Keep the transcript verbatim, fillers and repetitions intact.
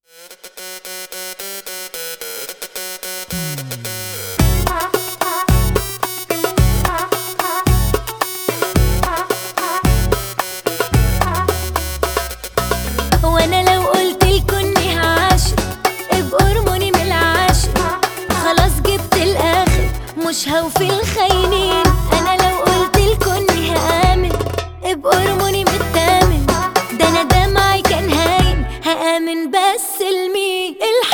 وانا لو قلتلكوا اني هعاشق ابقوا ارموني من العاشق، خلاص جبت الاخر مش هوفي الخاينين. انا لو قلتلكوا اني هآمن ابقوا ارموني من التامن، ده انا دمعي كان هاين هآمن بس لمين؟